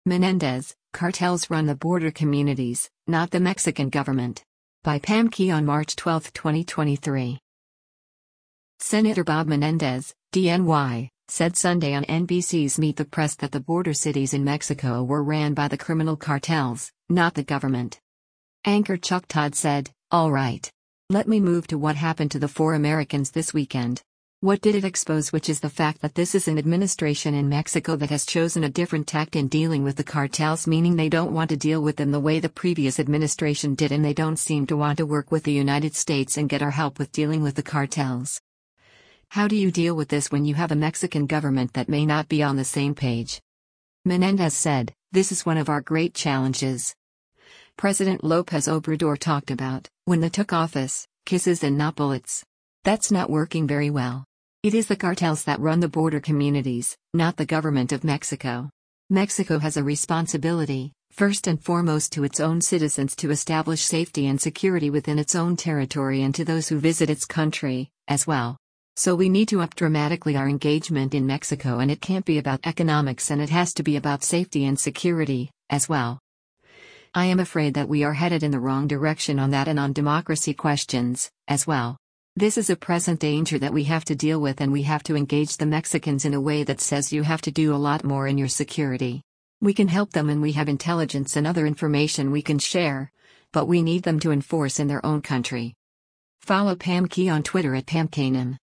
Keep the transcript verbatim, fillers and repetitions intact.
Menendez, cartels run the border communities, not the Mexican government. By Pam Key on March twelfth, twenty twenty-three. Senator Bob Menendez, D N Y, said Sunday on N B C's Meet the Press that the border cities in Mexico were ran by the criminal cartels, not the government. Anchor Chuck Todd said, "All right. Let me move to what happened to the four Americans this weekend. What did it expose, which is the fact that this is an administration in Mexico that has chosen a different tact in dealing with the cartels, meaning they don't want to deal with them the way the previous administration did, and they don't seem to want to work with the United States and get our help with dealing with the cartels. How do you deal with this when you have a Mexican government that may not be on the same page?" Menendez said, "This is one of our great challenges. President Lopez Obrador talked about, when they took office, kisses and not bullets. That's not working very well. It is the cartels that run the border communities, not the government of Mexico. Mexico has a responsibility, first and foremost to its own citizens, to establish safety and security within its own territory and to those who visit its country, as well. So we need to up dramatically our engagement in Mexico, and it can't be about economics, and it has to be about safety and security, as well. I am afraid that we are headed in the wrong direction on that and on democracy questions, as well. This is a present danger that we have to deal with, and we have to engage the Mexicans in a way that says you have to do a lot more in your security. We can help them and we have intelligence and other information we can share, but we need them to enforce in their own country." Follow Pam Key on Twitter at Pam Kanem.